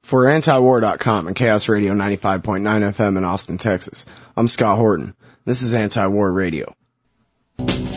For antiwar.com and Chaos Radio 95.9 FM in Austin, Texas, I'm Scott Horton. This is Anti-War Radio. Sometimes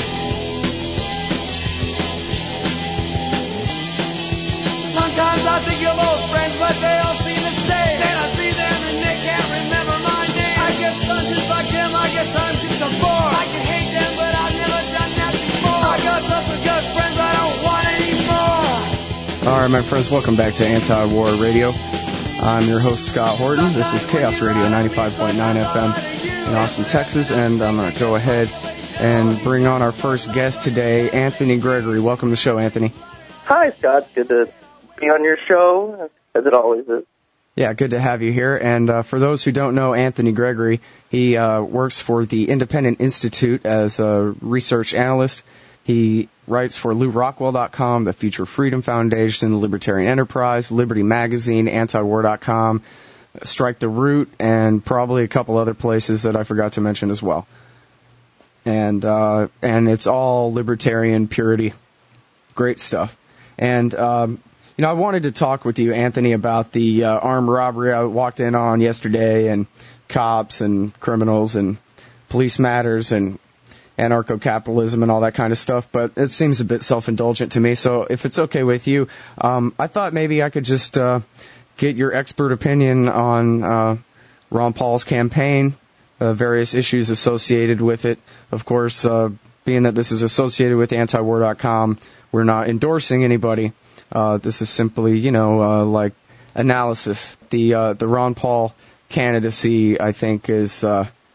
I think of old friends, but they all seem the same. Then I see them and they can't remember my name. I guess I'm just like them, I guess I'm just a bore. I can hate them, but I've never done that before. I got lots of good friends, I don't want any more. All right, my friends, welcome back to Anti-War Radio. I'm your host, Scott Horton. This is Chaos Radio 95.9 FM in Austin, Texas, and I'm going to go ahead and bring on our first guest today, Anthony Gregory. Welcome to the show, Anthony. Hi, Scott. Good to be on your show, as it always is. Yeah, good to have you here. And for those who don't know Anthony Gregory, he works for the Independent Institute as a research analyst. He writes for LouRockwell.com, the Future Freedom Foundation, the Libertarian Enterprise, Liberty Magazine, Antiwar.com, Strike the Root, and probably a couple other places that I forgot to mention as well. And it's all libertarian purity. Great stuff. And, I wanted to talk with you, Anthony, about the armed robbery I walked in on yesterday, and cops and criminals and police matters and anarcho-capitalism and all that kind of stuff, but it seems a bit self-indulgent to me, so if it's okay with you, I thought maybe I could just get your expert opinion on Ron Paul's campaign, various issues associated with it. Of course, being that this is associated with antiwar.com, we're not endorsing anybody. This is simply, like analysis. The Ron Paul candidacy, I think, is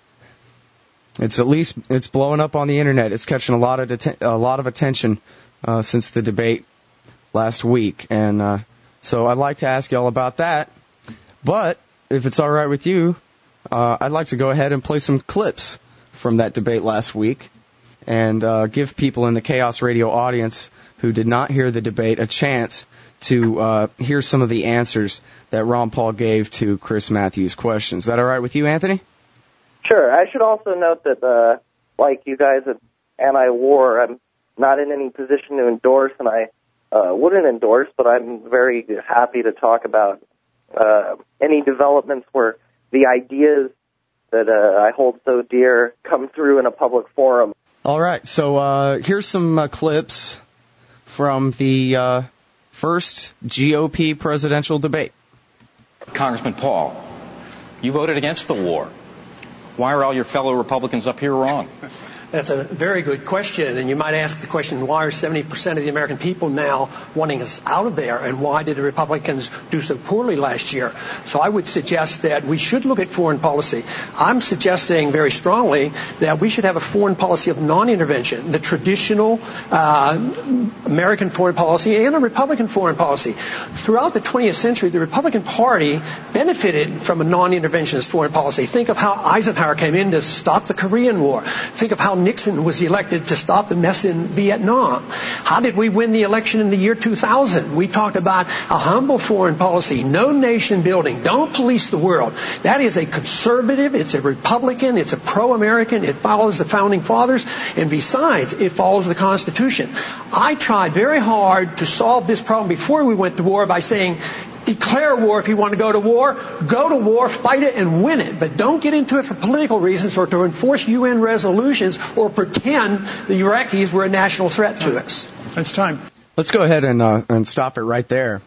it's blowing up on the internet. It's catching a lot of attention since the debate last week, and so I'd like to ask you all about that. But if it's all right with you, I'd like to go ahead and play some clips from that debate last week and give people in the Chaos Radio audience who did not hear the debate a chance to hear some of the answers that Ron Paul gave to Chris Matthews' questions. Is that all right with you, Anthony? Sure. I should also note that, like you guys at Anti-War, I'm not in any position to endorse, and I wouldn't endorse, but I'm very happy to talk about any developments where the ideas that I hold so dear come through in a public forum. All right. So here's some clips from the first GOP presidential debate. Congressman Paul, you voted against the war. Why are all your fellow Republicans up here wrong? That's a very good question, and you might ask the question, why are 70% of the American people now wanting us out of there, and why did the Republicans do so poorly last year? So I would suggest that we should look at foreign policy. I'm suggesting very strongly that we should have a foreign policy of non-intervention, the traditional American foreign policy and a Republican foreign policy. Throughout the 20th century, the Republican Party benefited from a non-interventionist foreign policy. Think of how Eisenhower came in to stop the Korean War. Think of how Nixon was elected to stop the mess in Vietnam. How did we win the election in the year 2000? We talked about a humble foreign policy, no nation building, don't police the world. That is a conservative, it's a Republican, it's a pro-American, it follows the Founding Fathers, and besides, it follows the Constitution. I tried very hard to solve this problem before we went to war by saying, declare war if you want to go to war, fight it and win it, but don't get into it for political reasons or to enforce UN resolutions or pretend the Iraqis were a national threat to us. It's time. Let's go ahead and stop it right there.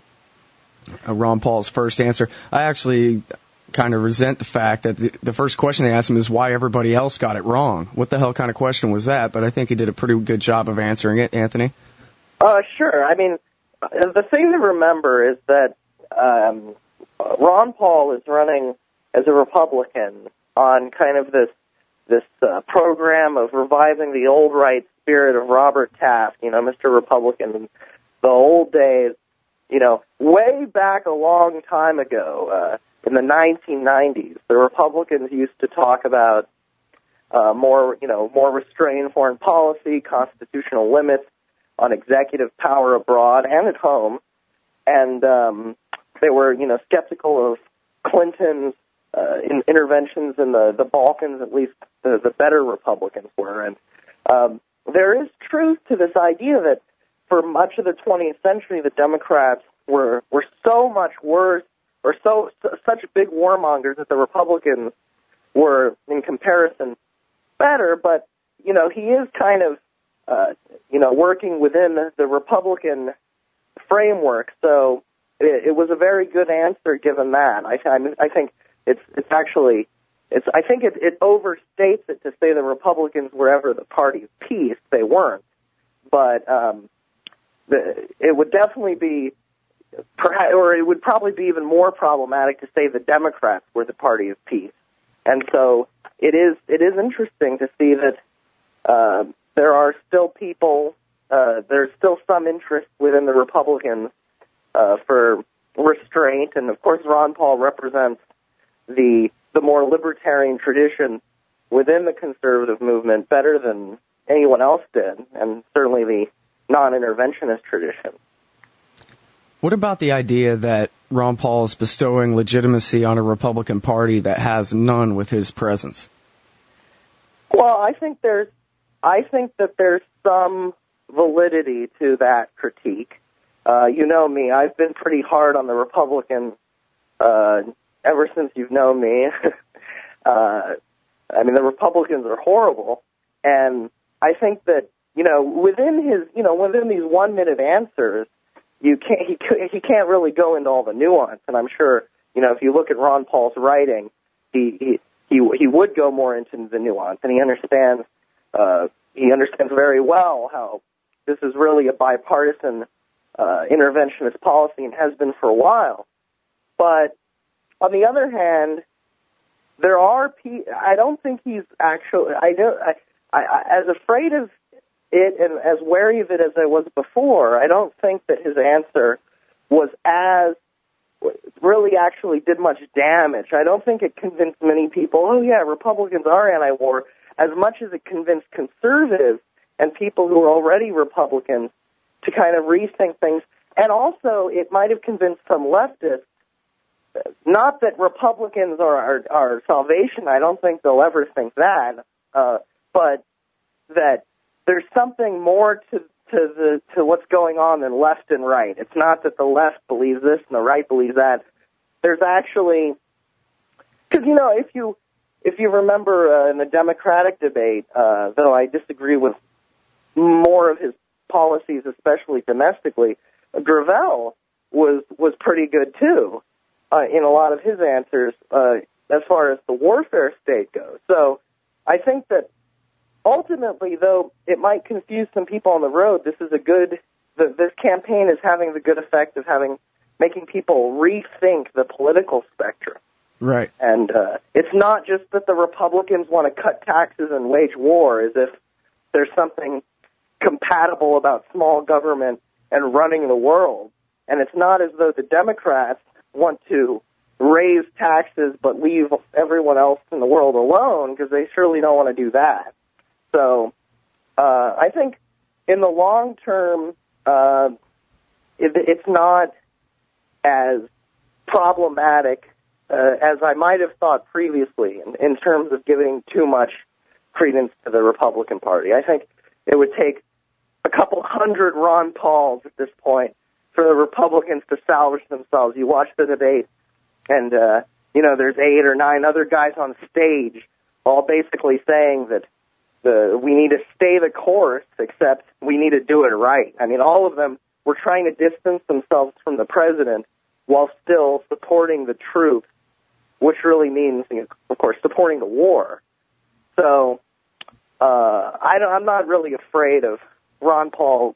Ron Paul's first answer. I actually kind of resent the fact that the first question they asked him is why everybody else got it wrong. What the hell kind of question was that? But I think he did a pretty good job of answering it, Anthony. Sure. I mean, the thing to remember is that Ron Paul is running as a Republican on kind of this program of reviving the old right spirit of Robert Taft, Mr. Republican, in the old days, way back a long time ago, in the 1990s, the Republicans used to talk about more restrained foreign policy, constitutional limits on executive power abroad and at home, and they were, skeptical of Clinton's interventions in the Balkans. At least the better Republicans were. And there is truth to this idea that for much of the 20th century, the Democrats were so much worse or such big warmongers that the Republicans were, in comparison, better. But he is kind of working within the Republican framework. So it was a very good answer given that. I think it overstates it to say the Republicans were ever the party of peace. They weren't. But it would definitely be, or it would probably be even more problematic to say the Democrats were the party of peace. And so it is interesting to see that there are still people, there's still some interest within the Republicans for restraint, and of course Ron Paul represents the more libertarian tradition within the conservative movement better than anyone else did, and certainly the non-interventionist tradition. What about the idea that Ron Paul is bestowing legitimacy on a Republican Party that has none with his presence? Well, I think that there's some validity to that critique. You know me, I've been pretty hard on the Republicans ever since you've known me. The Republicans are horrible, and I think that within these 1-minute answers, he can't really go into all the nuance. And I'm sure if you look at Ron Paul's writing, he would go more into the nuance, and he understands very well how this is really a bipartisan interventionist policy and has been for a while. But on the other hand, there are I don't think he's actually. As afraid of it and as wary of it as I was before, I don't think that his answer really actually did much damage. I don't think it convinced many people, oh yeah, Republicans are anti-war, as much as it convinced conservatives and people who are already Republicans to kind of rethink things. And also, it might have convinced some leftists, not that Republicans are our salvation, I don't think they'll ever think that, but that there's something more to what's going on than left and right. It's not that the left believes this and the right believes that. There's actually, because if you remember in the Democratic debate, though I disagree with more of his policies, especially domestically, Gravel was pretty good too in a lot of his answers as far as the warfare state goes. So I think that ultimately, though it might confuse some people on the road, this campaign is having the good effect of making people rethink the political spectrum. Right. And it's not just that the Republicans want to cut taxes and wage war as if there's something compatible about small government and running the world. And it's not as though the Democrats want to raise taxes but leave everyone else in the world alone, because they surely don't want to do that. So I think in the long term, it's not as problematic as I might have thought previously in terms of giving too much credence to the Republican Party. I think it would take a couple hundred Ron Pauls at this point for the Republicans to salvage themselves. You watch the debate, and there's 8 or 9 other guys on stage, all basically saying that we need to stay the course, except we need to do it right. I mean, all of them were trying to distance themselves from the president while still supporting the troops, which really means, of course, supporting the war. So I'm not really afraid of Ron Paul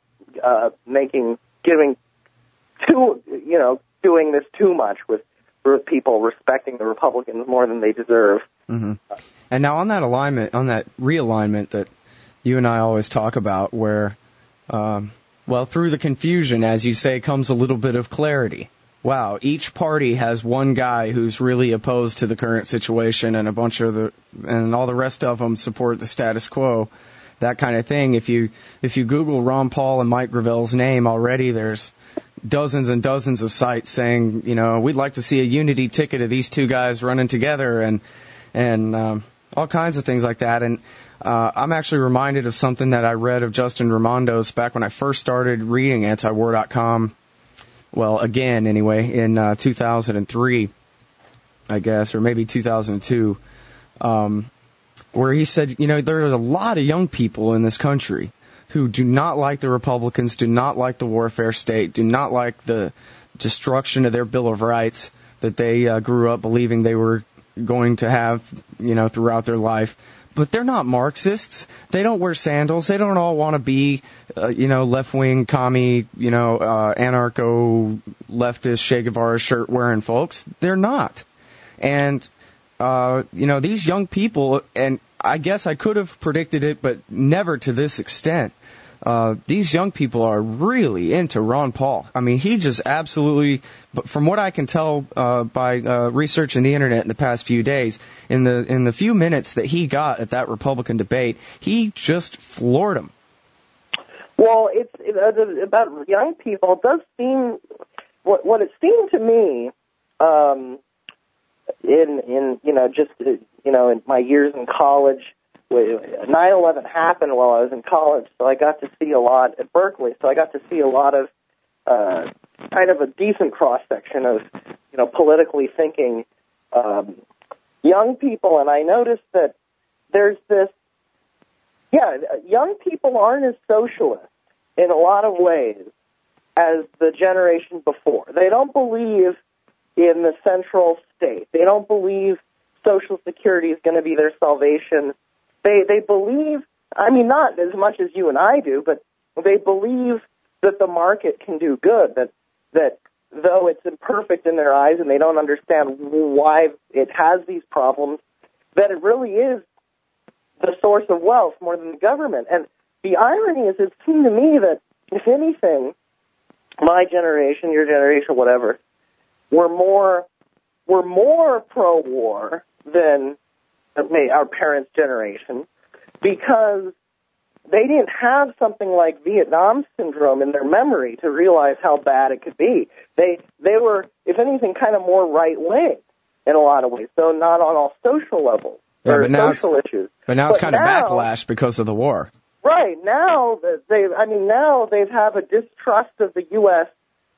doing this too much with people respecting the Republicans more than they deserve. Mm-hmm. And now on that realignment that you and I always talk about, where, through the confusion, as you say, comes a little bit of clarity. Wow, each party has one guy who's really opposed to the current situation, and and all the rest of them support the status quo, that kind of thing. If you Google Ron Paul and Mike Gravel's name already, there's dozens and dozens of sites saying, we'd like to see a unity ticket of these two guys running together, and all kinds of things like that. And I'm actually reminded of something that I read of Justin Raimondo's back when I first started reading antiwar.com well, again anyway, in 2003, I guess, or maybe 2002, where he said, there's a lot of young people in this country who do not like the Republicans, do not like the warfare state, do not like the destruction of their Bill of Rights that they grew up believing they were going to have, throughout their life. But they're not Marxists. They don't wear sandals. They don't all want to be, left-wing, commie, anarcho, leftist, Che Guevara shirt-wearing folks. They're not. And, these young people, and I guess I could have predicted it, but never to this extent. These young people are really into Ron Paul. I mean, he just absolutely, but from what I can tell by researching the internet in the past few days, in the few minutes that he got at that Republican debate, he just floored them. Well, it's about young people. It does seem what it seemed to me in my years in college. 9/11 happened while I was in college, so I got to see a lot at Berkeley. So I got to see a lot of kind of a decent cross-section of, politically thinking young people. And I noticed that there's this, young people aren't as socialist in a lot of ways as the generation before. They don't believe in the central state. They don't believe Social Security is going to be their salvation. They believe, not as much as you and I do, but they believe that the market can do good, that though it's imperfect in their eyes and they don't understand why it has these problems, that it really is the source of wealth more than the government. And the irony is, it seemed to me that, if anything, my generation, your generation, whatever, were more pro-war than our parents' generation, because they didn't have something like Vietnam syndrome in their memory to realize how bad it could be. They were, if anything, kind of more right-wing in a lot of ways, though not on all social levels or social issues. But now it's kind of backlash because of the war. Right. Now they have a distrust of the U.S.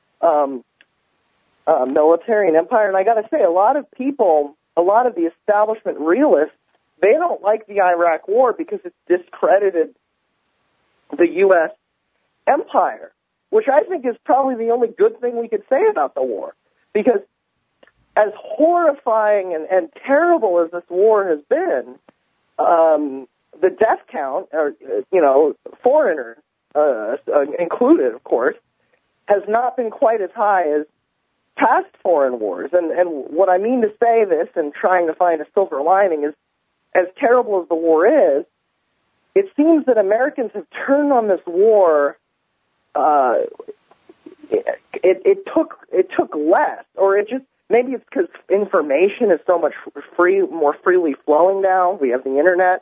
Military and empire, and I got to say, a lot of the establishment realists, they don't like the Iraq War because it's discredited the U.S. empire, which I think is probably the only good thing we could say about the war. Because as horrifying and terrible as this war has been, the death count, foreigners included, of course, has not been quite as high as past foreign wars. And what I mean to say this and trying to find a silver lining is, as terrible as the war is, it seems that Americans have turned on this war. It took less, or it just, maybe it's because information is so much more freely flowing now. We have the internet.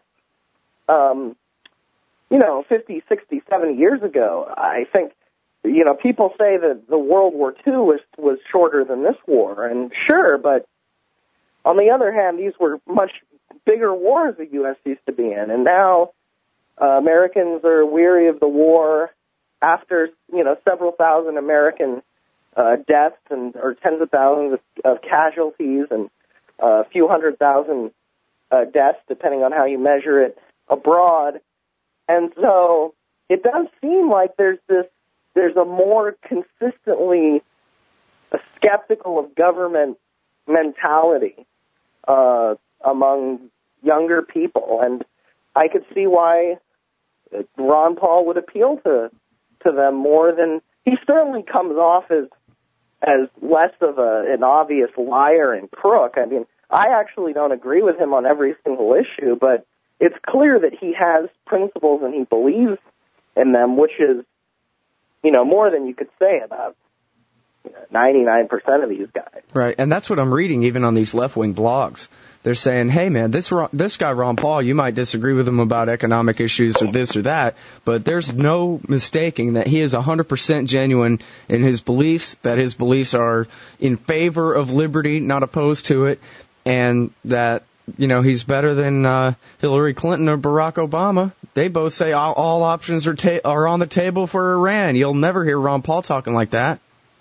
50, 60, 70 years ago, I think, people say that the World War II was shorter than this war, and sure, but on the other hand, these were much bigger wars the U.S. used to be in, and now Americans are weary of the war after, several thousand American deaths or tens of thousands of casualties and a few 100,000 deaths, depending on how you measure it, abroad. And so it does seem like there's a more consistently skeptical of government mentality among younger people, and I could see why Ron Paul would appeal to them more than he certainly comes off as less of an obvious liar and crook. I mean, I actually don't agree with him on every single issue, but it's clear that he has principles and he believes in them, which is, more than you could say about 99% of these guys. Right, and that's what I'm reading even on these left-wing blogs. They're saying, hey, man, this guy, Ron Paul, you might disagree with him about economic issues or this or that, but there's no mistaking that he is 100% genuine in his beliefs, that his beliefs are in favor of liberty, not opposed to it, and that, he's better than Hillary Clinton or Barack Obama. They both say all options are on the table for Iran. You'll never hear Ron Paul talking like that.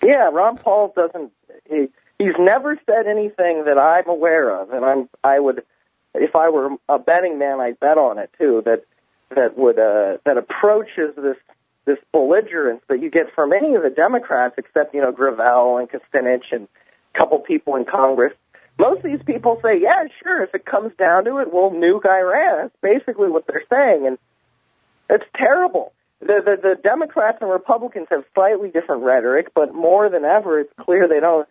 Yeah, Ron Paul doesn't. He's never said anything that I'm aware of, and I would, if I were a betting man, I'd bet on it too. That approaches this belligerence that you get from any of the Democrats, except Gravel and Kucinich and a couple people in Congress. Most of these people say, yeah, sure, if it comes down to it, we'll nuke Iran. That's basically what they're saying, and it's terrible. The Democrats and Republicans have slightly different rhetoric, but more than ever, it's clear they all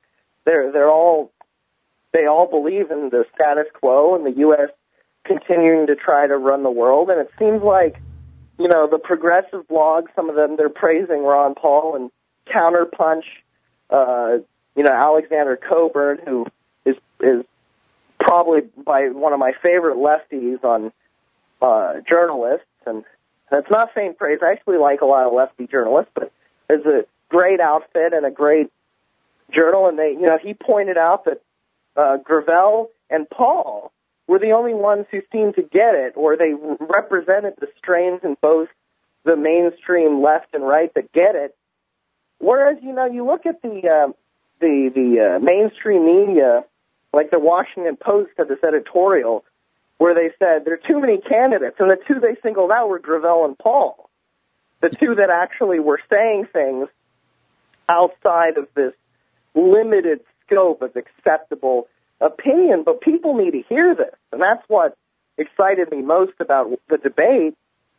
believe in the status quo and the U.S. continuing to try to run the world. And it seems like, the progressive blogs, some of them, they're praising Ron Paul, and Counterpunch, Alexander Coburn, who is probably by one of my favorite lefties on journalists, and that's not faint praise. I actually like a lot of lefty journalists, but it's a great outfit and a great journal. And he pointed out that Gravel and Paul were the only ones who seemed to get it, or they represented the strains in both the mainstream left and right that get it. Whereas you look at the mainstream media, like the Washington Post had this editorial where they said there are too many candidates, and the two they singled out were Gravel and Paul, the two that actually were saying things outside of this limited scope of acceptable opinion. But people need to hear this, and that's what excited me most about the debate.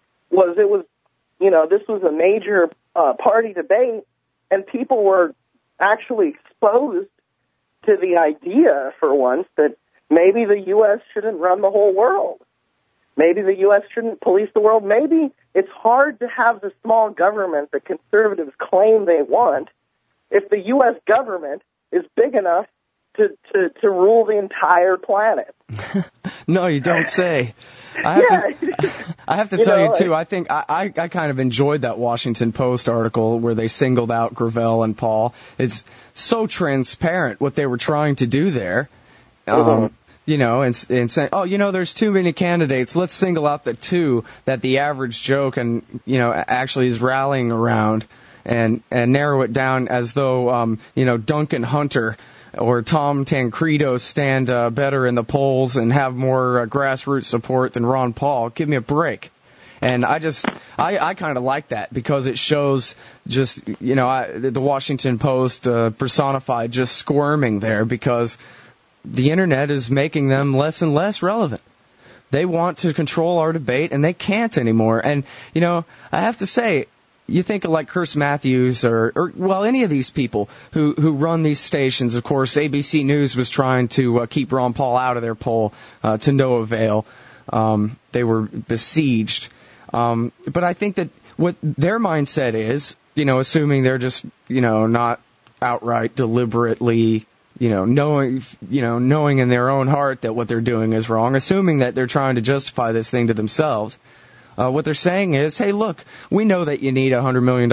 This was a major party debate, and people were actually exposed to the idea, for once, that maybe the U.S. shouldn't run the whole world. Maybe the U.S. shouldn't police the world. Maybe it's hard to have the small government that conservatives claim they want if the U.S. government is big enough to rule the entire planet. No, you don't say. I have to tell you, too, I think I kind of enjoyed that Washington Post article where they singled out Gravel and Paul. It's so transparent what they were trying to do there. And saying, there's too many candidates. Let's single out the two that the average Joe can, actually is rallying around and narrow it down as though, Duncan Hunter or Tom Tancredo stand better in the polls and have more grassroots support than Ron Paul. Give me a break. And I kind of like that because it shows just, the Washington Post personified just squirming there because the Internet is making them less and less relevant. They want to control our debate, and they can't anymore. And, I have to say, you think of like Chris Matthews or any of these people who run these stations. Of course, ABC News was trying to keep Ron Paul out of their poll to no avail. They were besieged. But I think that what their mindset is, assuming they're just, not outright deliberately, knowing in their own heart that what they're doing is wrong, assuming that they're trying to justify this thing to themselves. What they're saying is, hey, look, we know that you need $100 million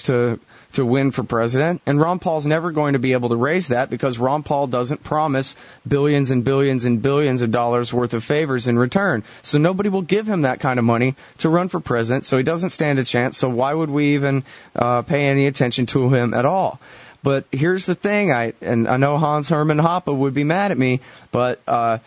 to win for president, and Ron Paul's never going to be able to raise that because Ron Paul doesn't promise billions and billions and billions of dollars worth of favors in return. So nobody will give him that kind of money to run for president, so he doesn't stand a chance. So why would we even pay any attention to him at all? But here's the thing, I know Hans Hermann Hoppe would be mad at me, but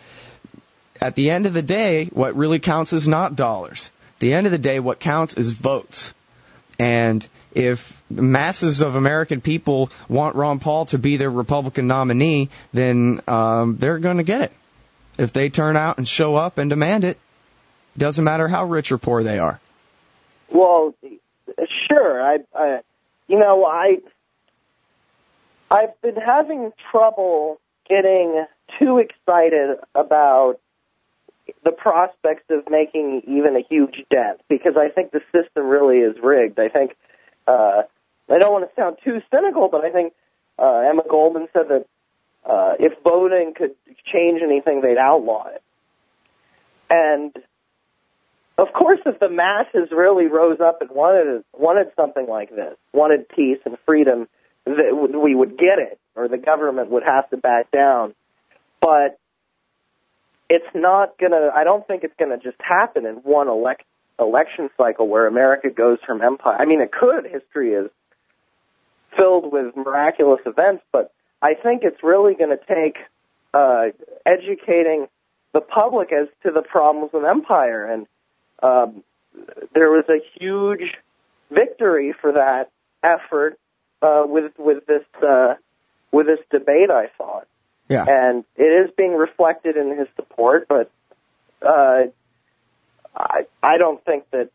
at the end of the day, what really counts is not dollars. At the end of the day, what counts is votes. And if the masses of American people want Ron Paul to be their Republican nominee, then they're going to get it. If they turn out and show up and demand it, it doesn't matter how rich or poor they are. Well, sure. I've been having trouble getting too excited about the prospects of making even a huge dent because I think the system really is rigged. I think, I don't want to sound too cynical, but I think Emma Goldman said that if voting could change anything, they'd outlaw it. And, of course, if the masses really rose up and wanted something like this, wanted peace and freedom, we would get it, or the government would have to back down. But it's not I don't think it's gonna just happen in one election cycle where America goes from empire. I mean, it could. History is filled with miraculous events, but I think it's really going to take educating the public as to the problems of empire. And there was a huge victory for that effort with this debate, I thought. Yeah. And it is being reflected in his support, but I don't think that,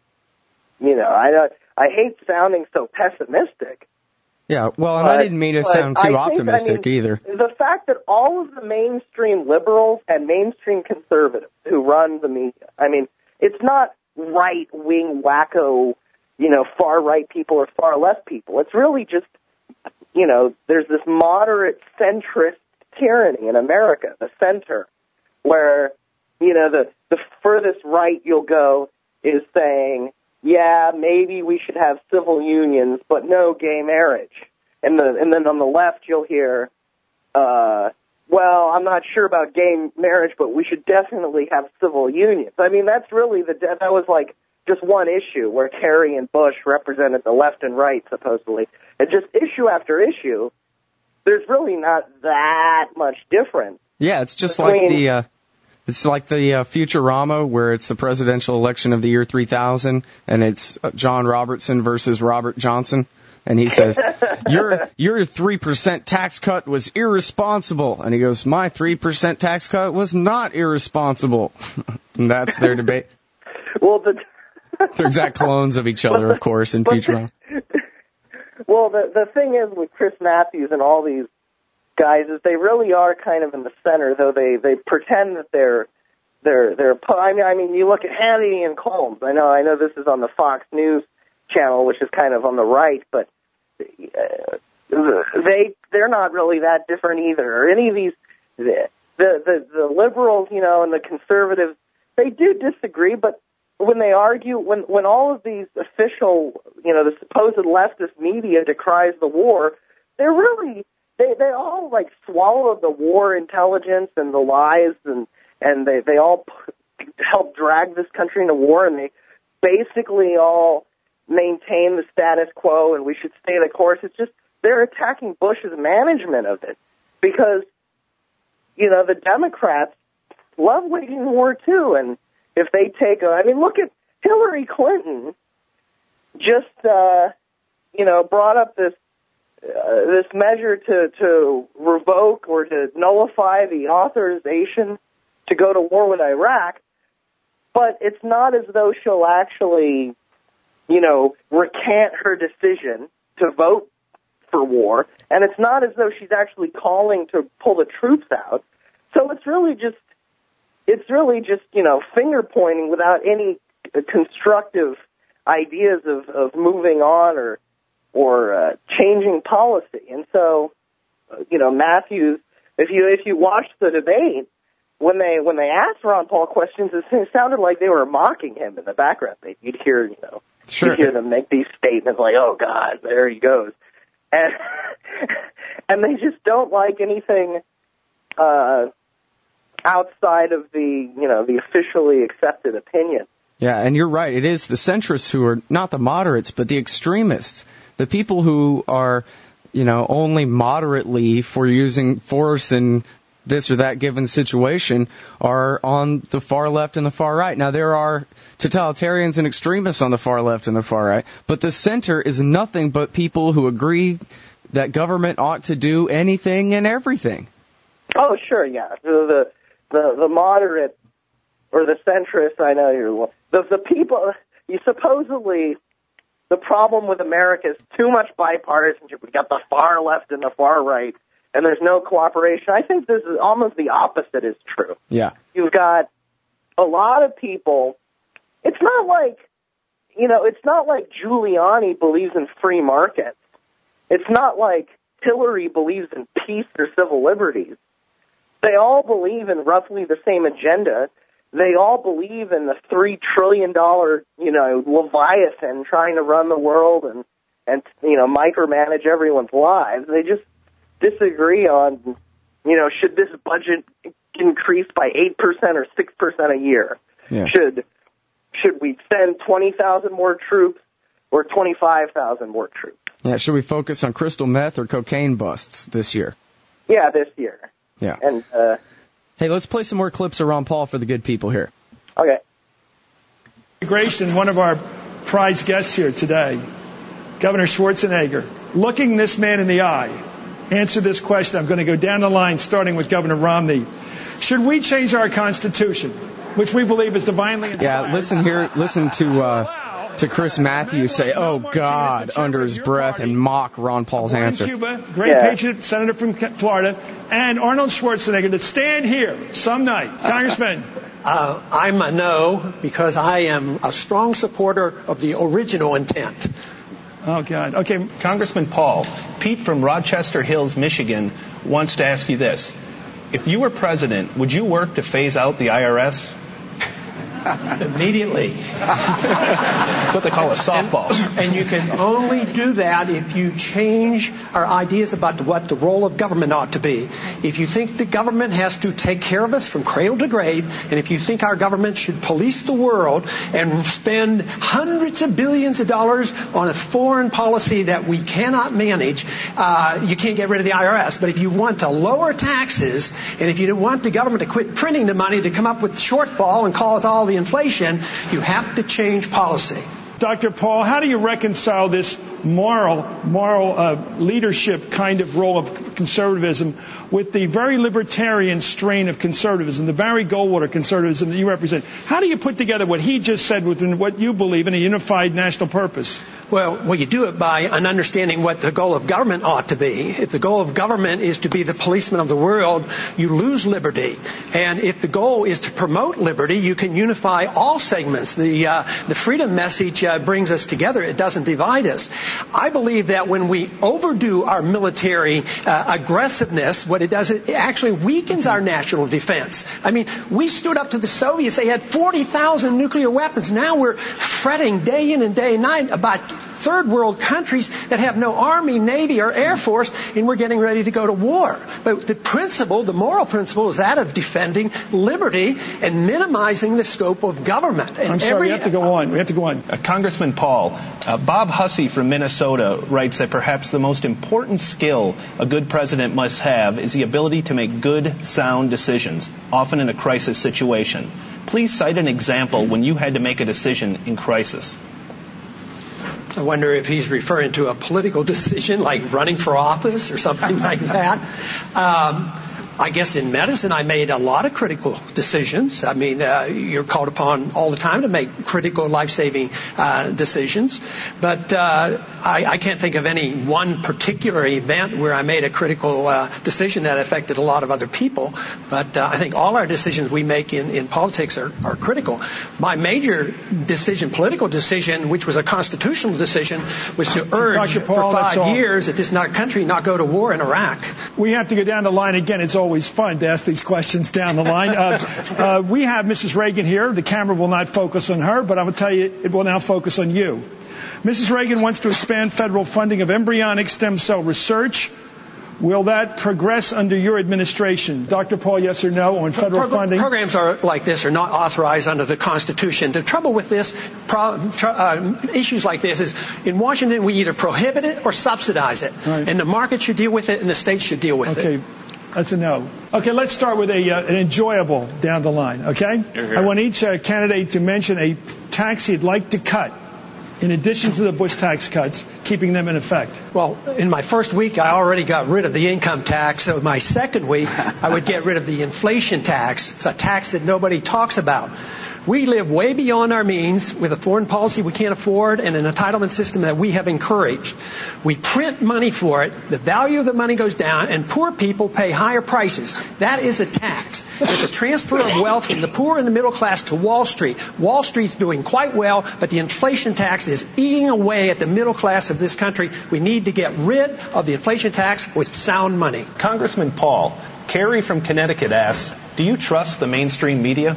I hate sounding so pessimistic. Yeah, well, and I didn't mean to sound too optimistic either. The fact that all of the mainstream liberals and mainstream conservatives who run the media, it's not right-wing wacko, far-right people or far-left people. It's really just, there's this moderate centrist tyranny in America, the center, where, the furthest right you'll go is saying, yeah, maybe we should have civil unions, but no gay marriage. And then on the left you'll hear, well, I'm not sure about gay marriage, but we should definitely have civil unions. That's really that was like just one issue where Kerry and Bush represented the left and right, supposedly. And just issue after issue, there's really not that much difference. Yeah, it's just like the Futurama, where it's the presidential election of the year 3000, and it's John Robertson versus Robert Johnson, and he says, your 3% tax cut was irresponsible, and he goes, my 3% tax cut was not irresponsible. And that's their debate. Well, they're exact clones of each other, of course, in Futurama. Well, the thing is with Chris Matthews and all these guys is they really are kind of in the center, though they pretend that they're you look at Hannity and Colmes. I know this is on the Fox News channel, which is kind of on the right, but they're not really that different either. Or any of these the liberals, and the conservatives, they do disagree, but when they argue, when all of these official, the supposed leftist media decries the war, they're really they all like swallow the war intelligence and the lies, and they all help drag this country into war, and they basically all maintain the status quo and we should stay the course. It's just they're attacking Bush's management of it because, the Democrats love waging war too, and if they take look at Hillary Clinton just, brought up this measure to revoke or to nullify the authorization to go to war with Iraq, but it's not as though she'll actually, recant her decision to vote for war, and it's not as though she's actually calling to pull the troops out. So it's really just, finger pointing without any constructive ideas of moving on or changing policy. And so, Matthews, if you watch the debate, when they asked Ron Paul questions, it sounded like they were mocking him in the background. You'd hear, Sure. You'd hear them make these statements like, "Oh God, there he goes," and they just don't like anything outside of the officially accepted opinion. Yeah, and you're right. It is the centrists who are not the moderates, but the extremists, the people who are, only moderately for using force in this or that given situation are on the far left and the far right. Now, there are totalitarians and extremists on the far left and the far right, but the center is nothing but people who agree that government ought to do anything and everything. Oh, sure, yeah. The moderate or the centrist, I know you're the people. You supposedly the problem with America is too much bipartisanship. We got the far left and the far right, and there's no cooperation. I think this is almost the opposite is true. Yeah, you've got a lot of people. It's not like Giuliani believes in free markets. It's not like Hillary believes in peace or civil liberties. They all believe in roughly the same agenda. They all believe in the $3 trillion, Leviathan trying to run the world and micromanage everyone's lives. They just disagree on, should this budget increase by 8% or 6% a year? Yeah. Should we send 20,000 more troops or 25,000 more troops? Yeah, should we focus on crystal meth or cocaine busts this year? Yeah, this year. Yeah. And hey, let's play some more clips of Ron Paul for the good people here. Okay. Immigration, one of our prize guests here today, Governor Schwarzenegger, looking this man in the eye, answer this question. I'm going to go down the line, starting with Governor Romney. Should we change our Constitution, which we believe is divinely inspired? Yeah, listen to Chris Matthews say, "Oh God," under his breath and mock Ron Paul's answer. Cuba, great patriot, senator from Florida, and Arnold Schwarzenegger to stand here some night. Congressman. I'm a no because I am a strong supporter of the original intent. Oh, God. Okay. Congressman Paul, Pete from Rochester Hills, Michigan, wants to ask you this. If you were president, would you work to phase out the IRS? Immediately. That's what they call a softball. And you can only do that if you change our ideas about what the role of government ought to be. If you think the government has to take care of us from cradle to grave, and if you think our government should police the world and spend hundreds of billions of dollars on a foreign policy that we cannot manage, you can't get rid of the IRS. But if you want to lower taxes, and if you want the government to quit printing the money to come up with the shortfall and cause all the inflation, you have to change policy. Dr. Paul, how do you reconcile this moral leadership kind of role of conservatism with the very libertarian strain of conservatism, the Barry Goldwater conservatism that you represent? How do you put together what he just said with what you believe in a unified national purpose? Well, you do it by an understanding what the goal of government ought to be. If the goal of government is to be the policeman of the world, you lose liberty. And if the goal is to promote liberty, you can unify all segments. The freedom message brings us together. It doesn't divide us. I believe that when we overdo our military aggressiveness, what it does, it actually weakens our national defense. I mean, we stood up to the Soviets. They had 40,000 nuclear weapons. Now we're fretting day in and day night about third world countries that have no army, navy, or air force, and we're getting ready to go to war. But the principle, the moral principle, is that of defending liberty and minimizing the scope of government. And I'm sorry, we have to go on. Congressman Paul, Bob Hussey from Minnesota writes that perhaps the most important skill a good president must have is the ability to make good, sound decisions, often in a crisis situation. Please cite an example when you had to make a decision in crisis. I wonder if he's referring to a political decision like running for office or something like that. I guess in medicine I made a lot of critical decisions. I mean, you're called upon all the time to make critical life-saving decisions. But I can't think of any one particular event where I made a critical decision that affected a lot of other people. But I think all our decisions we make in politics are critical. My major decision, political decision, which was a constitutional decision, was to urge for 5 years that this country not go to war in Iraq. We have to go down the line again. It's always fun to ask these questions down the line. We have Mrs. Reagan here. The camera will not focus on her, but I will tell you it will now focus on you. Mrs. Reagan wants to expand federal funding of embryonic stem cell research. Will that progress under your administration? Dr. Paul, yes or no on federal funding? Programs like this are not authorized under the Constitution. The trouble with this, issues like this is in Washington we either prohibit it or subsidize it. Right. And the market should deal with it and the states should deal with it. Okay. That's a no. Okay, let's start with an enjoyable down the line, okay? I want each candidate to mention a tax he'd like to cut in addition to the Bush tax cuts, keeping them in effect. Well, in my first week, I already got rid of the income tax. So my second week, I would get rid of the inflation tax. It's a tax that nobody talks about. We live way beyond our means with a foreign policy we can't afford and an entitlement system that we have encouraged. We print money for it, the value of the money goes down, and poor people pay higher prices. That is a tax. It's a transfer of wealth from the poor and the middle class to Wall Street. Wall Street's doing quite well, but the inflation tax is eating away at the middle class of this country. We need to get rid of the inflation tax with sound money. Congressman Paul, Carrie from Connecticut asks, do you trust the mainstream media?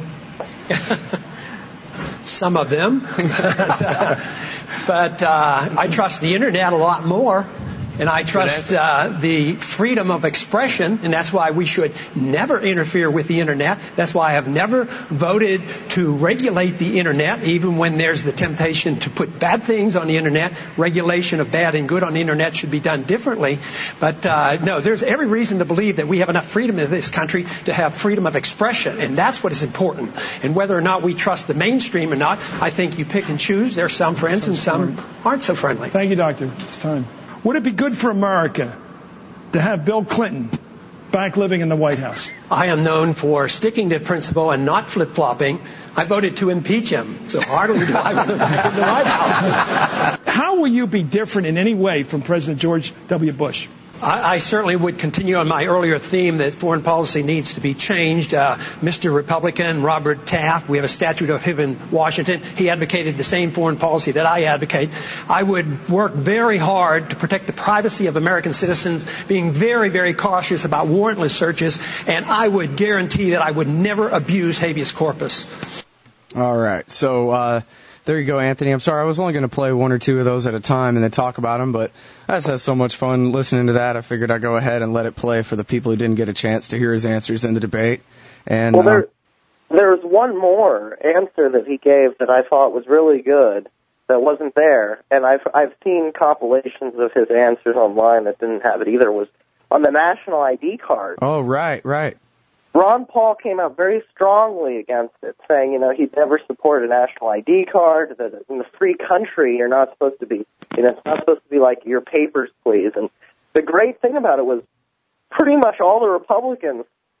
Some of them. But I trust the Internet a lot more. and I trust the freedom of expression, and that's why we should never interfere with the Internet. That's why I have never voted to regulate the Internet, even when there's the temptation to put bad things on the Internet. Regulation of bad and good on the Internet should be done differently. But no, there's every reason to believe that we have enough freedom in this country to have freedom of expression, and that's what is important. And whether or not we trust the mainstream or not, I think you pick and choose. There are some friends and some aren't so friendly. Thank you, Doctor. It's time. Would it be good for America to have Bill Clinton back living in the White House? I am known for sticking to principle and not flip-flopping. I voted to impeach him, so hardly do I want him back in the White House. How will you be different in any way from President George W. Bush? I certainly would continue on my earlier theme that foreign policy needs to be changed. Mr. Republican Robert Taft, we have a statute of him in Washington. He advocated the same foreign policy that I advocate. I would work very hard to protect the privacy of American citizens, being very, very cautious about warrantless searches, and I would guarantee that I would never abuse habeas corpus. All right. So, there you go, Anthony. I'm sorry, I was only going to play one or two of those at a time and then talk about them, but I just had so much fun listening to that, I figured I'd go ahead and let it play for the people who didn't get a chance to hear his answers in the debate. And well, there's one more answer that he gave that I thought was really good that wasn't there, and I've seen compilations of his answers online that didn't have it either, was on the national ID card. Oh, right. Ron Paul came out very strongly against it, saying, he'd never support a national ID card, that in the free country you're not supposed to be, it's not supposed to be like your papers, please. And the great thing about it was pretty much all the Republicans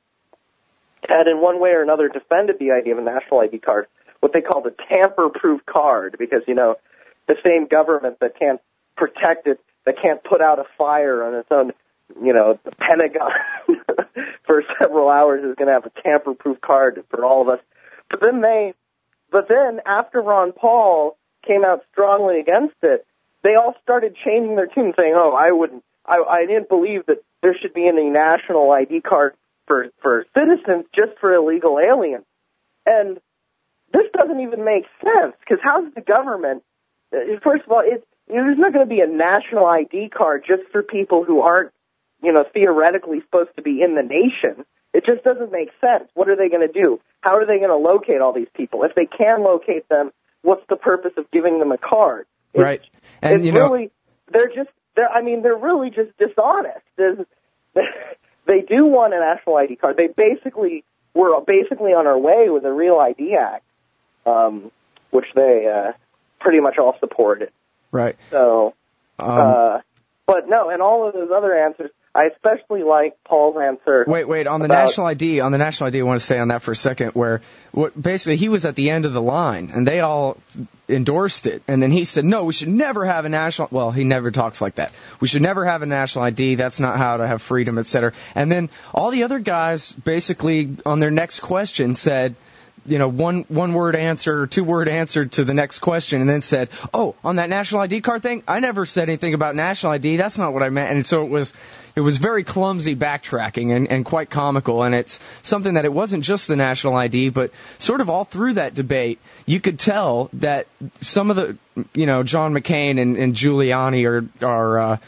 had in one way or another defended the idea of a national ID card, what they call the tamper-proof card, because, the same government that can't protect it, that can't put out a fire on its own, the Pentagon for several hours is going to have a tamper-proof card for all of us. But then after Ron Paul came out strongly against it, they all started changing their tune, saying, I didn't believe that there should be any national ID card for citizens, just for illegal aliens. And this doesn't even make sense, because how's the government, first of all, there's not going to be a national ID card just for people who aren't, theoretically supposed to be in the nation. It just doesn't make sense. What are they going to do? How are they going to locate all these people? If they can locate them, what's the purpose of giving them a card? Right. And they're really just dishonest. They do want a national ID card. We're basically on our way with a Real ID Act, which they pretty much all supported. Right. So, but no, and all of those other answers, I especially like Paul's answer. Wait, on the national ID, I want to stay on that for a second, where basically he was at the end of the line, and they all endorsed it, and then he said, no, we should never have a national, well, he never talks like that. We should never have a national ID, that's not how to have freedom, etc. And then all the other guys basically on their next question said, one word answer or 2 word answer to the next question, and then said, oh, on that national ID card thing, I never said anything about national ID, that's not what I meant. And so it was very clumsy backtracking and quite comical, and it's something that it wasn't just the national ID, but sort of all through that debate, you could tell that some of the, John McCain and Giuliani are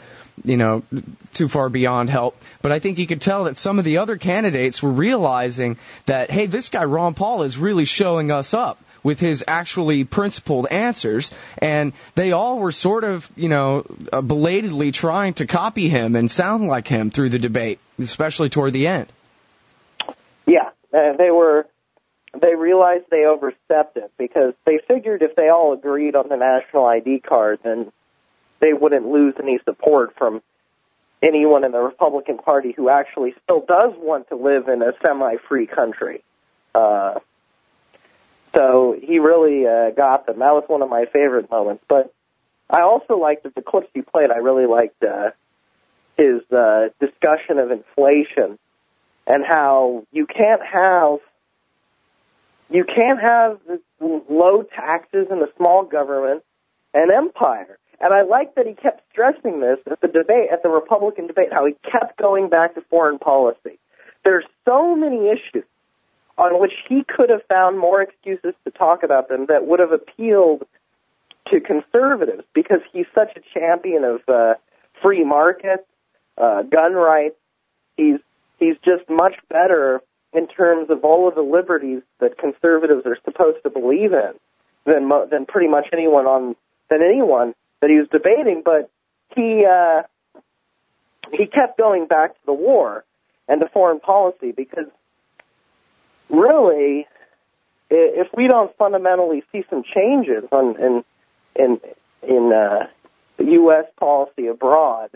too far beyond help. But I think you could tell that some of the other candidates were realizing that, hey, this guy Ron Paul is really showing us up with his actually principled answers, and they all were sort of, belatedly trying to copy him and sound like him through the debate, especially toward the end. Yeah, they realized they overstepped it, because they figured if they all agreed on the national ID card, then they wouldn't lose any support from anyone in the Republican Party who actually still does want to live in a semi-free country. So he really got them. That was one of my favorite moments. But I also liked the clips he played. I really liked his discussion of inflation and how you can't have low taxes and a small government and empire. And I like that he kept stressing this at the Republican debate, how he kept going back to foreign policy. There's so many issues on which he could have found more excuses to talk about them that would have appealed to conservatives, because he's such a champion of free markets, gun rights. He's just much better in terms of all of the liberties that conservatives are supposed to believe in than pretty much anyone that he was debating. But he kept going back to the war and to foreign policy because really, if we don't fundamentally see some changes in U.S. policy abroad,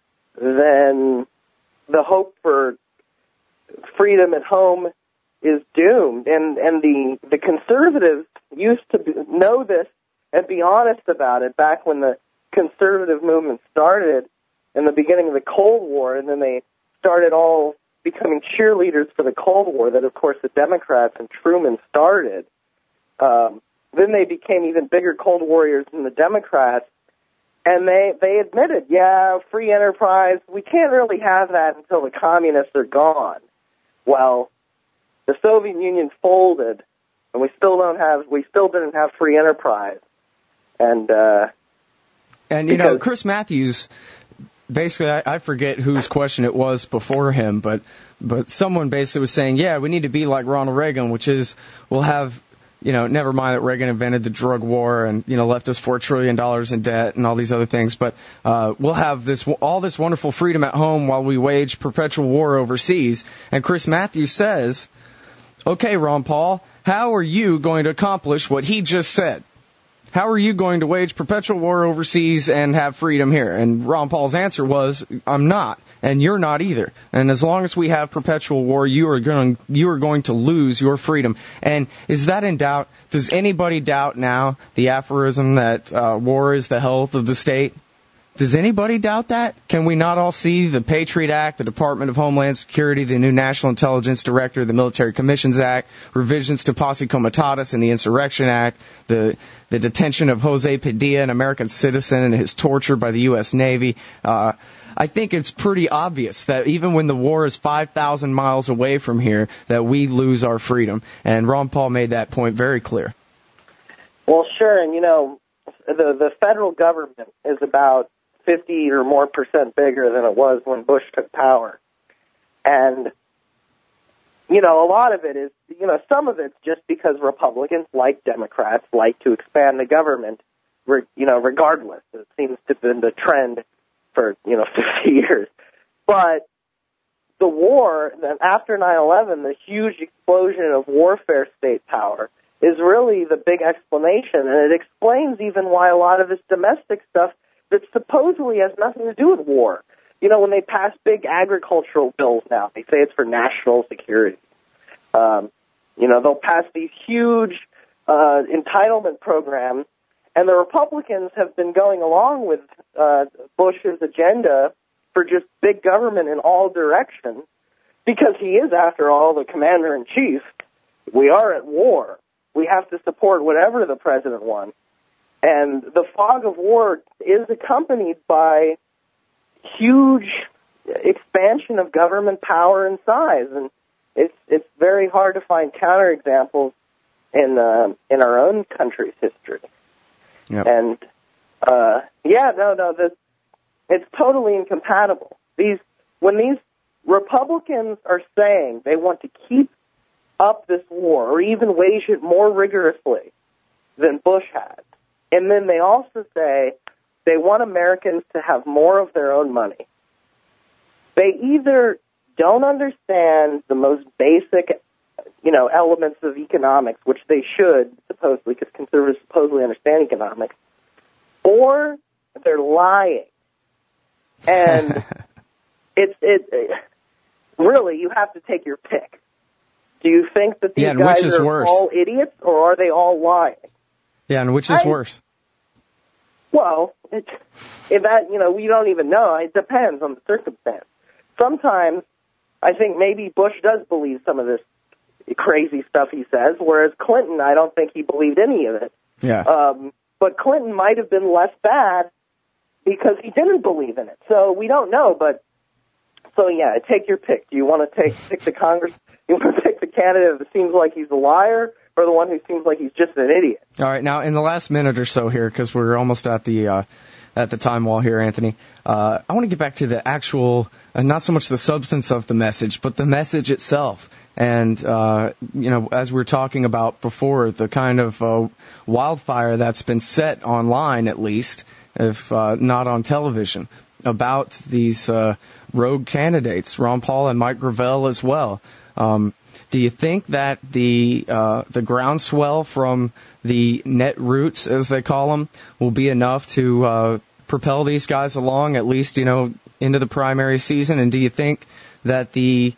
then the hope for freedom at home is doomed. And the conservatives used to know this and be honest about it back when the conservative movement started in the beginning of the Cold War, and then they started all becoming cheerleaders for the Cold War that, of course, the Democrats and Truman started. Then they became even bigger Cold Warriors than the Democrats, and they admitted, yeah, free enterprise, we can't really have that until the communists are gone. Well, the Soviet Union folded, and we still didn't have free enterprise. And you know, Chris Matthews, basically, I forget whose question it was before him, but someone basically was saying, yeah, we need to be like Ronald Reagan, which is we'll have, you know, never mind that Reagan invented the drug war and, you know, left us $4 trillion in debt and all these other things, but we'll have all this wonderful freedom at home while we wage perpetual war overseas. And Chris Matthews says, okay, Ron Paul, how are you going to accomplish what he just said? How are you going to wage perpetual war overseas and have freedom here? And Ron Paul's answer was, I'm not, and you're not either. And as long as we have perpetual war, you are going to lose your freedom. And is that in doubt? Does anybody doubt now the aphorism that war is the health of the state? Does anybody doubt that? Can we not all see the Patriot Act, the Department of Homeland Security, the new National Intelligence Director, the Military Commissions Act, revisions to Posse Comitatus and the Insurrection Act, the detention of Jose Padilla, an American citizen, and his torture by the U.S. Navy? I think it's pretty obvious that even when the war is 5,000 miles away from here, that we lose our freedom. And Ron Paul made that point very clear. Well, sure, and you know, the federal government is about 50 or more % bigger than it was when Bush took power. And, you know, a lot of it is, you know, some of it's just because Republicans, like Democrats, like to expand the government, you know, regardless. It seems to have been the trend for, you know, 50 years. But the war, after 9/11, the huge explosion of warfare state power is really the big explanation, and it explains even why a lot of this domestic stuff that supposedly has nothing to do with war. You know, when they pass big agricultural bills now, they say it's for national security. You know, they'll pass these huge entitlement programs, and the Republicans have been going along with Bush's agenda for just big government in all directions because he is, after all, the commander-in-chief. We are at war. We have to support whatever the president wants. And the fog of war is accompanied by huge expansion of government power and size, and it's very hard to find counterexamples in our own country's history. Yep. And it's totally incompatible. When these Republicans are saying they want to keep up this war or even wage it more rigorously than Bush had, and then they also say they want Americans to have more of their own money, they either don't understand the most basic, you know, elements of economics, which they should, supposedly, because conservatives supposedly understand economics, or they're lying. And really, you have to take your pick. Do you think that these guys are worse? All idiots, or are they all lying? Yeah, and which is worse? Well, we don't even know. It depends on the circumstance. Sometimes I think maybe Bush does believe some of this crazy stuff he says, whereas Clinton, I don't think he believed any of it. Yeah. But Clinton might have been less bad because he didn't believe in it. So we don't know, but so yeah, take your pick. Do you want to pick the Congress? You want to pick the candidate that seems like he's a liar, or the one who seems like he's just an idiot? All right, now in the last minute or so here, because we're almost at the at the time while here, Anthony. I want to get back to the actual, not so much the substance of the message, but the message itself. And, as we were talking about before, the kind of wildfire that's been set online, at least, if not on television, about these rogue candidates, Ron Paul and Mike Gravel as well. Do you think that the groundswell from the netroots, as they call them, will be enough to propel these guys along, at least, into the primary season? And do you think that the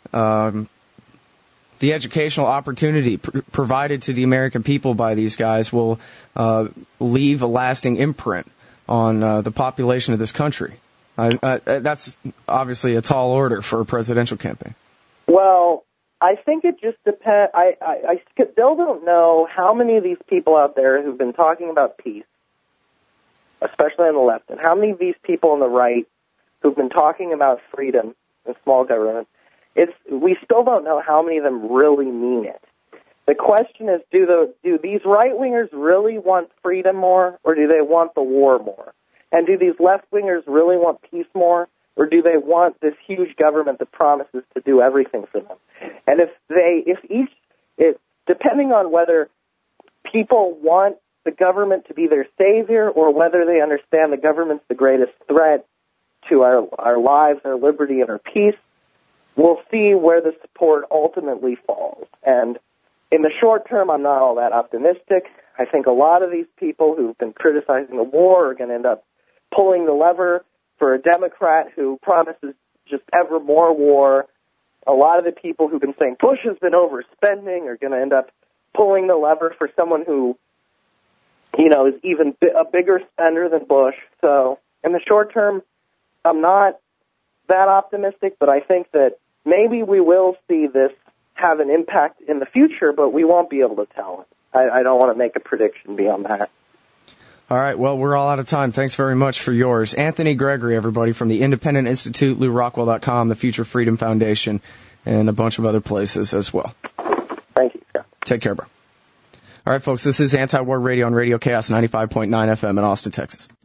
educational opportunity provided to the American people by these guys will leave a lasting imprint on the population of this country? That's obviously a tall order for a presidential campaign. Well, I think it just depends. I still don't know how many of these people out there who've been talking about peace, especially on the left, and how many of these people on the right who've been talking about freedom and small government, we still don't know how many of them really mean it. The question is, do these right-wingers really want freedom more, or do they want the war more? And do these left-wingers really want peace more, or do they want this huge government that promises to do everything for them? And depending on whether people want the government to be their savior or whether they understand the government's the greatest threat to our lives, our liberty, and our peace, we'll see where the support ultimately falls. And in the short term, I'm not all that optimistic. I think a lot of these people who've been criticizing the war are going to end up pulling the lever for a Democrat who promises just ever more war. A lot of the people who've been saying Bush has been overspending are going to end up pulling the lever for someone who, is even a bigger spender than Bush. So in the short term, I'm not that optimistic, but I think that maybe we will see this have an impact in the future, but we won't be able to tell. I don't want to make a prediction beyond that. All right, well, we're all out of time. Thanks very much for yours. Anthony Gregory, everybody, from the Independent Institute, LouRockwell.com, the Future Freedom Foundation, and a bunch of other places as well. Thank you, Scott. Take care, bro. All right, folks, this is Anti-War Radio on Radio Chaos 95.9 FM in Austin, Texas.